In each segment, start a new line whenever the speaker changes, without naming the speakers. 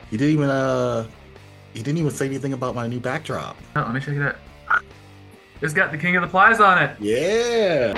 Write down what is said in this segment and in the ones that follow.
You didn't even you didn't even say anything about my new backdrop.
Oh, let me check it out. It's got the King of the Plies on it.
Yeah.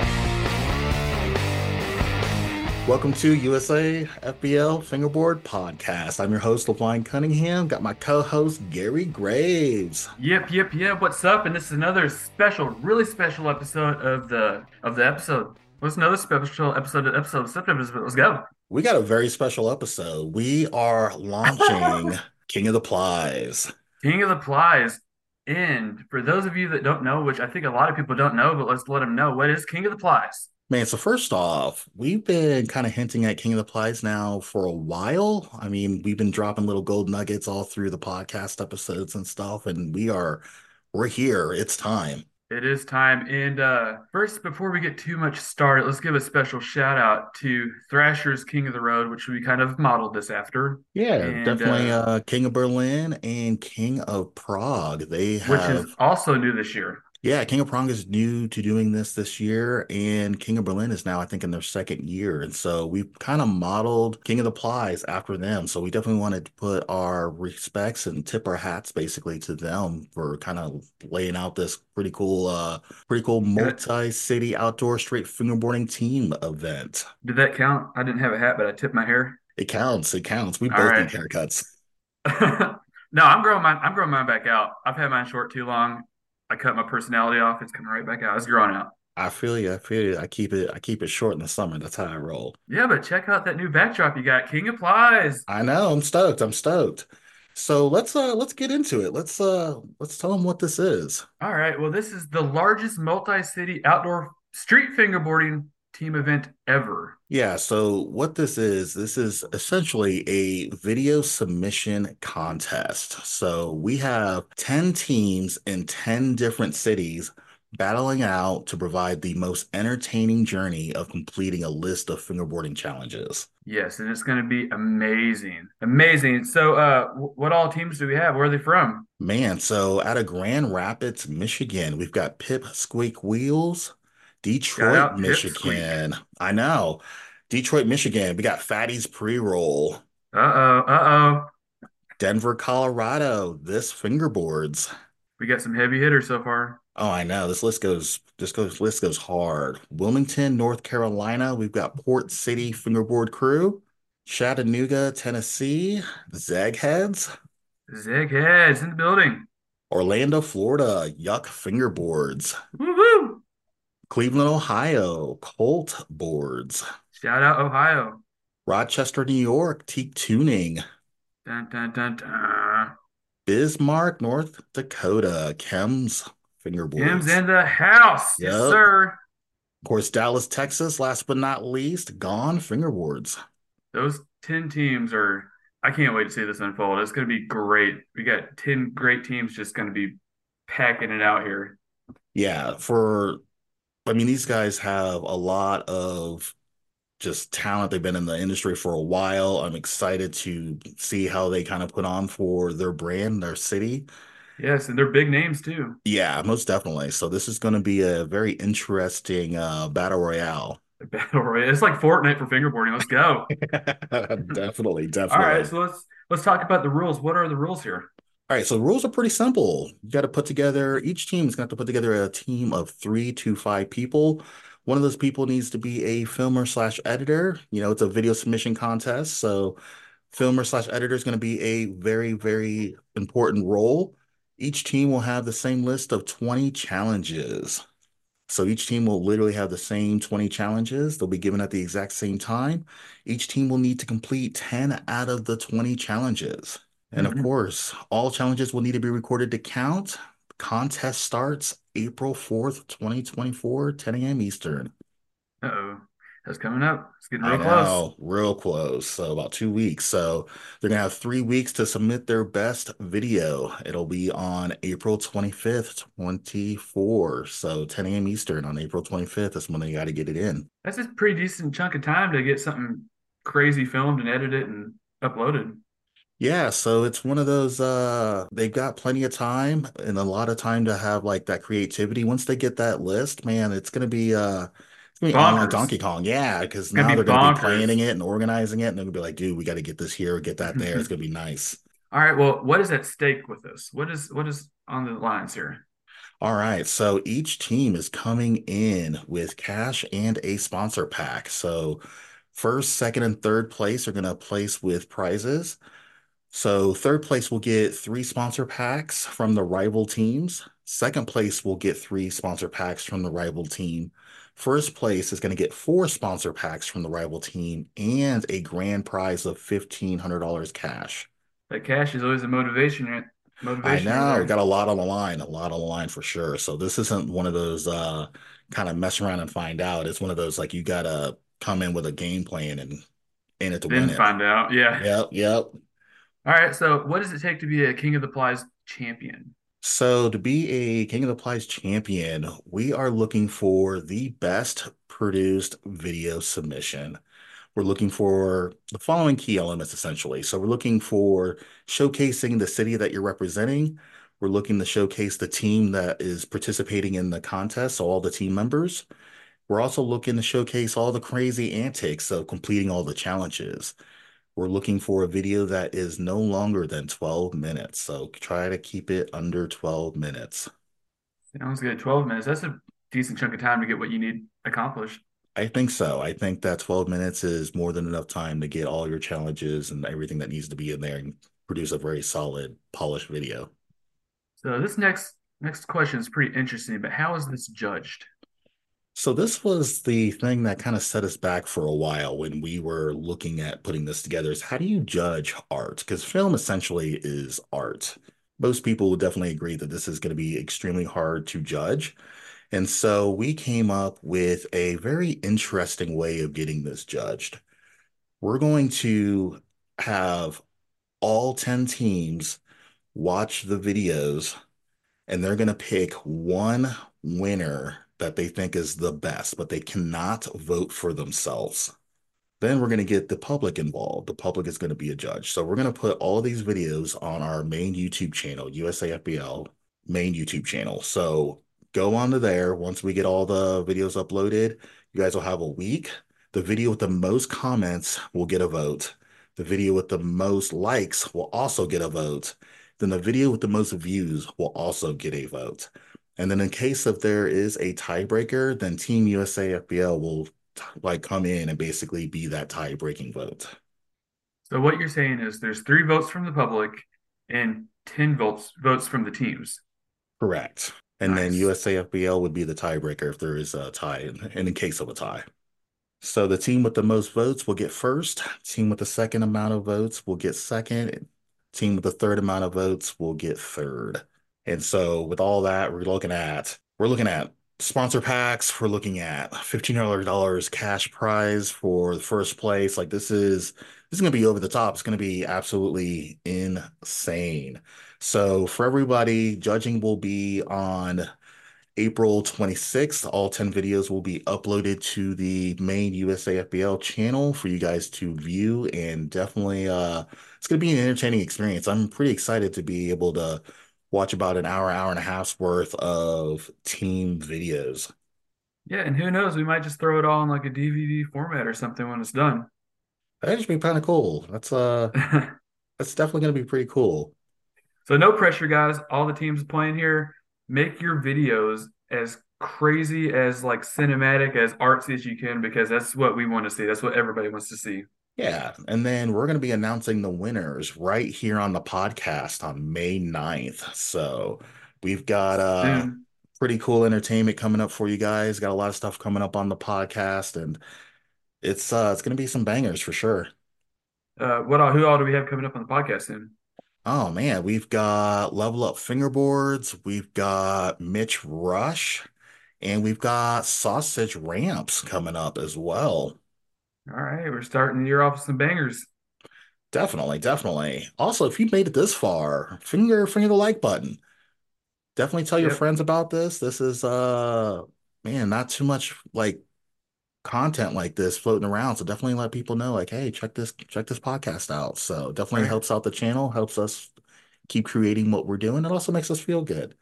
Welcome to USA FBL Fingerboard Podcast. I'm your host, LeBlanc Cunningham. Got my co-host Gary Graves.
Yep. What's up? And this is another special, really special episode of the episode. What's another special episode? Let's go.
We got a very special episode. We are launching King of the Plies.
King of the Plies. And for those of you that don't know, which I think a lot of people don't know, but let's let them know, what is King of the Plies?
Man, so first off, we've been kind of hinting at King of the Plies now for a while. I mean, we've been dropping little gold nuggets all through the podcast episodes and stuff, and we're here. It's time.
It is time. And first, before we get too much started, let's give a special shout out to Thrasher's King of the Road, which we kind of modeled this after.
Yeah,
And
definitely King of Berlin and King of Prague. They
which is
have
also new this year.
Yeah, King of Prong is new to doing this year, and King of Berlin is now, I think, in their second year. And so we kind of modeled King of the Plies after them. So we definitely wanted to put our respects and tip our hats basically to them for kind of laying out this pretty cool
And it,
multi-city outdoor straight fingerboarding team event.
did that count? I didn't have a hat, but I tipped my hair.
It counts. It counts. We
All
both
right.
need haircuts.
No, I'm growing mine back out. I've had mine short too long. I cut my personality off. It's coming right back out. It's growing out.
I feel you. I feel you. I keep it short in the summer. That's how I roll.
Yeah, but check out that new backdrop you got. King applies.
I know. I'm stoked. I'm stoked. So let's get into it. Let's tell them what this is.
All right. Well, this is the largest multi-city outdoor street fingerboarding team event ever.
Yeah, so what this is essentially a video submission contest. So we have 10 teams in 10 different cities battling out to provide the most entertaining journey of completing a list of fingerboarding challenges.
Yes, and it's going to be amazing. Amazing. So, what all teams do we have? Where are they from?
Man, so out of Grand Rapids, Michigan, we've got Pip Squeak Wheels,
Shout
Detroit,
out Pipsqueak.
Michigan. I know. Detroit, Michigan. We got Fatty's Pre-Roll.
Uh-oh.
Denver, Colorado. This fingerboards.
We got some heavy hitters so far.
Oh, I know. List goes hard. Wilmington, North Carolina. We've got Port City Fingerboard Crew. Chattanooga, Tennessee. Zegheads.
Zig Heads in the building.
Orlando, Florida. Yuck Fingerboards.
Woo-hoo!
Cleveland, Ohio, Colt Boards.
Shout out Ohio.
Rochester, New York, Teak Tuning.
Dun, dun, dun, dun.
Bismarck, North Dakota, Chems
Kim's
Fingerboards.
in the house. Yes,
Yep.
sir.
Of course, Dallas, Texas, last but not least, Gone Fingerboards.
Those 10 teams are, I can't wait to see this unfold. It's going to be great. We got 10 great teams just going to be packing it out here.
Yeah, I mean, these guys have a lot of just talent. They've been in the industry for a while. I'm excited to see how they kind of put on for their brand, their city.
Yes, and they're big names too.
Yeah, most definitely. So this is going to be a very interesting battle royale.
The battle royale. It's like Fortnite for fingerboarding. Let's go.
Definitely,
All right,
definitely.
so let's talk about the rules. What are the rules here?
All right, so the rules are pretty simple. You got to put together, each team is going to have to put together a team of 3 to 5 people. One of those people needs to be a filmer slash editor. You know, it's a video submission contest. So, filmer slash editor is going to be a very, very important role. Each team will have the same list of 20 challenges. So each team will literally have the same 20 challenges. They'll be given at the exact same time. Each team will need to complete 10 out of the 20 challenges. And of
Mhm.
course, all challenges will need to be recorded to count. Contest starts April 4th, 2024, 10 a.m. Eastern.
Uh-oh. That's coming up. It's getting
I
real close.
know, real close. So about 2 weeks. So they're gonna have 3 weeks to submit their best video. It'll be on April 25th, 24. So 10 a.m. Eastern on April 25th is when they got to get it in.
That's a pretty decent chunk of time to get something crazy filmed and edited and uploaded.
Yeah, so it's one of those they've got plenty of time and a lot of time to have like that creativity. Once they get that list, man, it's gonna be on like
Bonkers.
Donkey Kong. Yeah, because
Gonna
now
be
they're gonna be
bonkers.
planning it and organizing it, and they're gonna be like, dude, we got to get this here or get that there. It's gonna be nice.
All right. Well, what is at stake with this? What is on the lines here?
All right, so each team is coming in with cash and a sponsor pack. So first, second, and third place are going to place with prizes. So third place will get three sponsor packs from the rival teams. Second place will get three sponsor packs from the rival team. First place is going to get four sponsor packs from the rival team and a grand prize of $1,500 cash.
That cash is always a
I
motivationer
know, got
there.
a lot on the line, a lot on the line for sure. So this isn't one of those kind of mess around and find out. It's one of those like you gotta come in with a game plan and in it to win
Then
it.
find out. Yeah.
Yep, yep.
All right. So, what does it take to be a King of the Plies champion?
So to be a King of the Plies champion, we are looking for the best produced video submission. We're looking for the following key elements essentially. So we're looking for showcasing the city that you're representing. We're looking to showcase the team that is participating in the contest, so all the team members. We're also looking to showcase all the crazy antics of completing all the challenges. We're looking for a video that is no longer than 12 minutes. So try to keep it under 12 minutes.
Sounds good. 12 minutes. That's a decent chunk of time to get what you need accomplished.
I think so. I think that 12 minutes is more than enough time to get all your challenges and everything that needs to be in there and produce a very solid, polished video.
So, this next question is pretty interesting, but how is this judged?
So this was the thing that kind of set us back for a while when we were looking at putting this together is how do you judge art? Because film essentially is art. Most people would definitely agree that this is going to be extremely hard to judge. And so we came up with a very interesting way of getting this judged. We're going to have all 10 teams watch the videos and they're going to pick one winner that they think is the best, but they cannot vote for themselves. Then we're going to get the public involved. The public is going to be a judge. So we're going to put all of these videos on our main YouTube channel, USAFBL main YouTube channel. So go onto there. Once we get all the videos uploaded, you guys will have a week. The video with the most comments will get a vote. The video with the most likes will also get a vote. Then the video with the most views will also get a vote. And then in case if there is a tiebreaker, then Team USA FBL will like come in and basically be that tie-breaking vote.
So, what you're saying is there's three votes from the public and 10 votes from the teams.
Correct. And then
Nice.
USAFBL would be the tiebreaker if there is a tie in case of a tie. So the team with the most votes will get first. Team with the second amount of votes will get second. Team with the third amount of votes will get third. And so with all that, we're looking at sponsor packs. We're looking at $1,500 cash prize for the first place. Like this is gonna be over the top. It's gonna be absolutely insane. So for everybody, judging will be on April 26th. All 10 videos will be uploaded to the main USAFBL channel for you guys to view and definitely it's going to be an entertaining experience. I'm pretty excited to be able to watch about an hour, hour and a half's worth of team videos.
Yeah, and who knows, we might just throw it all in like a DVD format or something when it's done.
That'd just be kind of cool. That's definitely going to be pretty cool.
So no pressure, guys. All the teams playing here, make your videos as crazy as like cinematic as artsy as you can because that's what we want to see. That's what everybody wants to see.
Yeah, and then we're going to be announcing the winners right here on the podcast on May 9th. So we've got
Soon.
pretty cool entertainment coming up for you guys. Got a lot of stuff coming up on the podcast and it's going to be some bangers for sure.
Who all do we have coming up on the podcast soon?
Oh man, we've got Level Up Fingerboards, we've got Mitch Rush, and we've got Sausage Ramps coming up as well.
All right, we're starting the year off with some bangers.
Definitely, definitely. Also, if you made it this far, finger the like button. Definitely tell your
Yep.
friends about this. This is man, not too much like content like this floating around. So definitely let people know, like, hey, check this podcast out. So
All
definitely
right.
helps out the channel, helps us keep creating what we're doing. It also makes us feel good.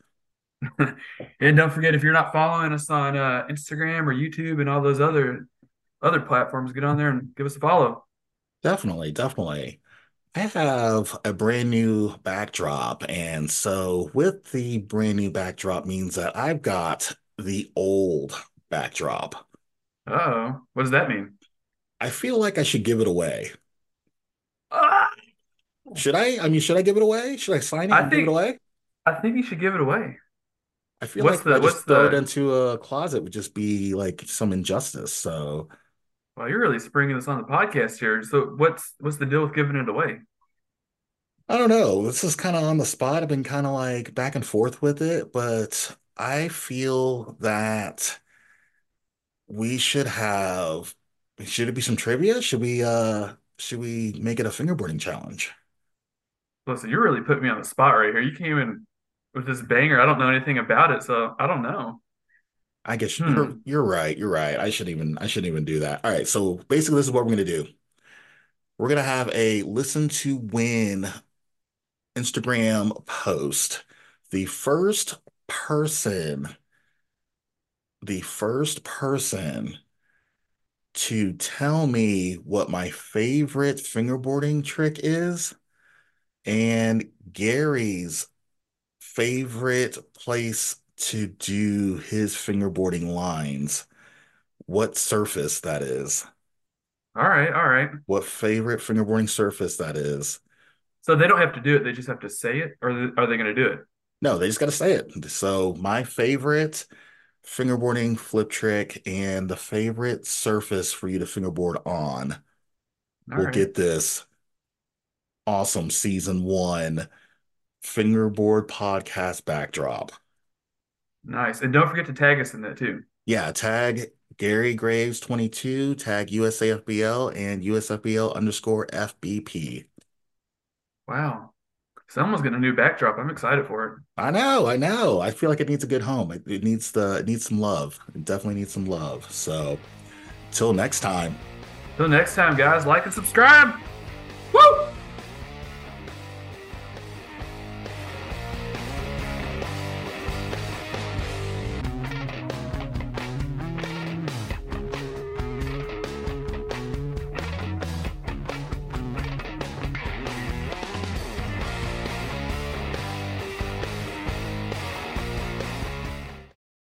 And don't forget if you're not following us on Instagram or YouTube and all those other platforms, get on there and give us a follow.
Definitely, definitely. I have a brand new backdrop, and so with the brand new backdrop means that I've got the old backdrop.
Uh-oh. What does that mean?
I feel like I should give it away.
Ah!
Should I? I mean, should I give it away? Should I sign it
I
and give it
think
away?
I think you should give it away.
I feel
What's
like if I
the what's
just throw it
the
into a closet would just be like some injustice. So
Well, you're really springing this on the podcast here. So what's the deal with giving it away?
I don't know. This is kind of on the spot. I've been kind of like back and forth with it, but I feel that we should have, should it be some trivia? Should we make it a fingerboarding challenge?
Listen, you're really putting me on the spot right here. You came in with this banger. I don't know anything about it, so I don't know.
I guess
Hmm.
you're right. You're right. I shouldn't even do that. All right. So basically this is what we're gonna do. We're gonna have a listen to win Instagram post. The first person, the first person to tell me what my favorite fingerboarding trick is and Gary's favorite place to do his fingerboarding lines, what surface that is,
All right, all right.
what favorite fingerboarding surface that is.
So they don't have to do it, they just have to say it, or are they going to do it?
No, they just got to say it. So, my favorite fingerboarding flip trick and the favorite surface for you to fingerboard on
All
will
right.
get this awesome season one fingerboard podcast backdrop.
Nice. And don't forget to tag us in that too.
Yeah, tag Gary Graves 22, tag USAFBL and USFBL underscore FBP.
Wow. Someone's getting a new backdrop. I'm excited for it.
I know, I know. I feel like it needs a good home. It needs it needs some love. It definitely needs some love. So till next time.
Till next time, guys, like and subscribe.